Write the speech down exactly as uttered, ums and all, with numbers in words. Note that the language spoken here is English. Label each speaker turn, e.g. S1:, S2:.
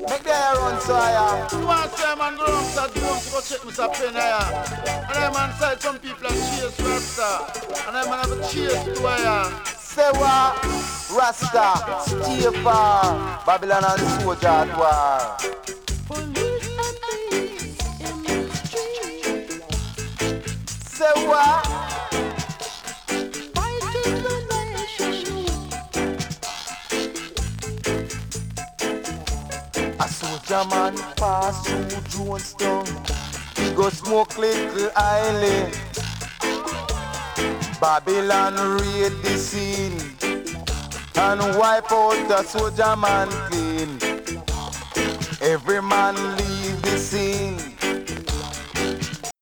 S1: Make the air run so I am.
S2: You want to say, man, go down to the room to go check Mister Penn here. And then, man, say some people are chase Rasta. And then, man, have a chase to here.
S1: Say what? Rasta, stay far. Babylon and the soldier at war.
S3: Police and thieves in the street.
S1: Say what?
S3: Fighting the nation.
S1: A soldier man pass through Jonestown. He go smoke little island. Babylon raid the scene and wipe out the soldier man clean. Every man leave